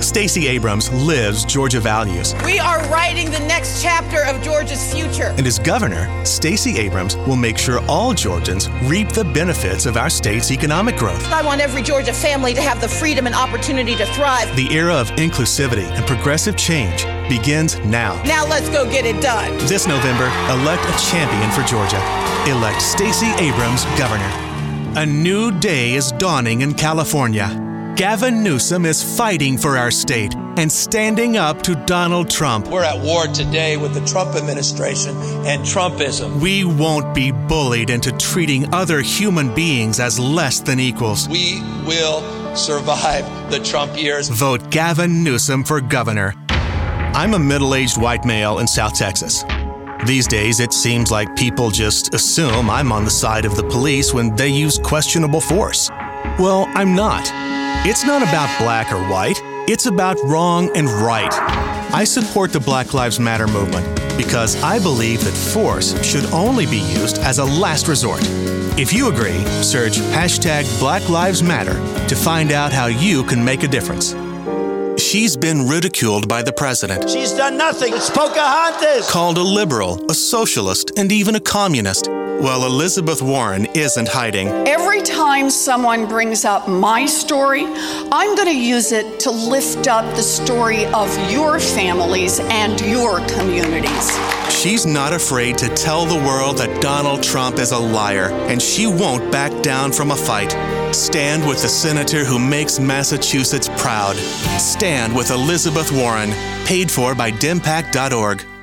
Stacey Abrams lives Georgia values. We are writing the next chapter of Georgia's future. And as governor, Stacey Abrams will make sure all Georgians reap the benefits of our state's economic growth. I want every Georgia family to have the freedom and opportunity to thrive. The era of inclusivity and progressive change begins now. Now let's go get it done. This November, elect a champion for Georgia. Elect Stacey Abrams governor. A new day is dawning in California. Gavin Newsom is fighting for our state and standing up to Donald Trump. We're at war today with the Trump administration and Trumpism. We won't be bullied into treating other human beings as less than equals. We will survive the Trump years. Vote Gavin Newsom for governor. I'm a middle-aged white male in South Texas. These days, it seems like people just assume I'm on the side of the police when they use questionable force. Well, I'm not. It's not about black or white. It's about wrong and right. I support the Black Lives Matter movement because I believe that force should only be used as a last resort. If you agree, search #BlackLivesMatter to find out how you can make a difference. She's been ridiculed by the president. She's done nothing. It's Pocahontas. Called a liberal, a socialist, and even a communist. Well, Elizabeth Warren isn't hiding. Every time someone brings up my story, I'm going to use it to lift up the story of your families and your communities. She's not afraid to tell the world that Donald Trump is a liar, and she won't back down from a fight. Stand with the senator who makes Massachusetts proud. Stand with Elizabeth Warren. Paid for by DIMPAC.org.